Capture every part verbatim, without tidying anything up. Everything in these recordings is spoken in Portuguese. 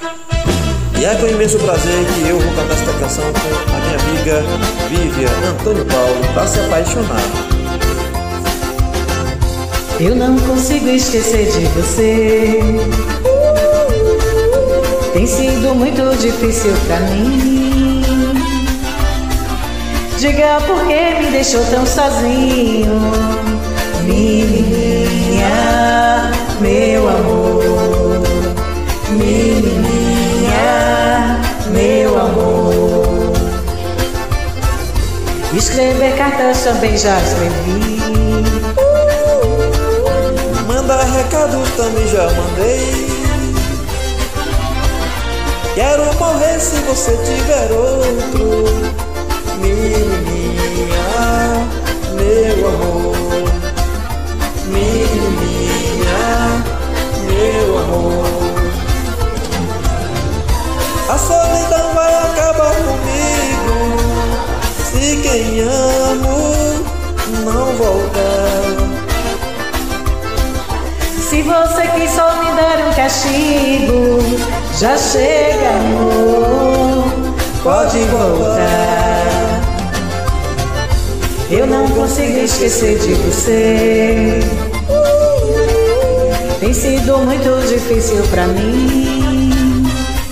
E é com imenso prazer que eu vou cantar esta canção com a minha amiga Vivian Antônio Paulo, pra se apaixonar. Eu não consigo esquecer de você. Tem sido muito difícil pra mim. Diga por que me deixou tão sozinho, menininha, meu amor. Menininha, meu amor. Escrever cartas também já escrevi. Mandar recados também já mandei. Quero morrer se você tiver outro, menininha, meu amor. Menininha, meu amor. A solidão vai acabar comigo se quem amo não voltar. Se você quis só me dar um castigo, já chega, amor, pode voltar. Eu não consigo esquecer de você. Tem sido muito difícil pra mim.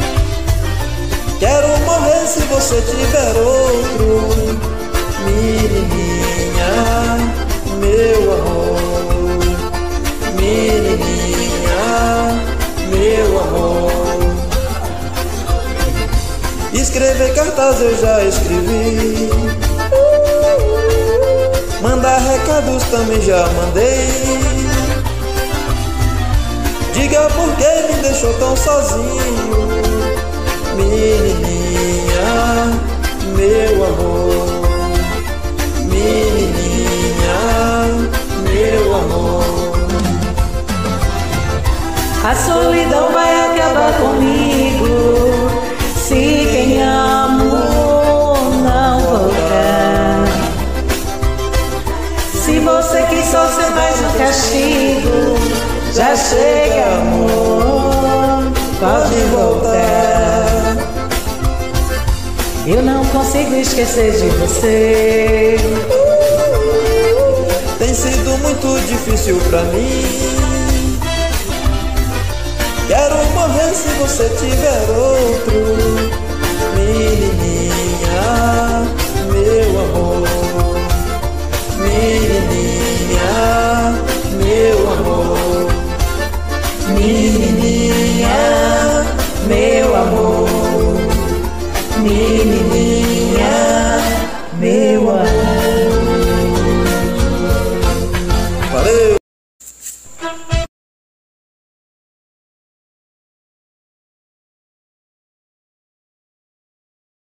Quero morrer se você tiver outro, menininha, meu amor. Menininha, meu amor. Escrever cartas eu já escrevi. Mandar recados também já mandei. Diga por que me deixou tão sozinho, menininha, meu amor. Menininha, meu amor. A solidão vai acabar comigo se quem amo não voltar. Se você quis só ser mais um castigo, já chega, amor, pode voltar. Eu não consigo esquecer de você. Tem sido muito difícil pra mim. Quero morrer se você tiver outro, menininha, meu amor. Menininha, meu amor. Menininha, meu amor. Menininha.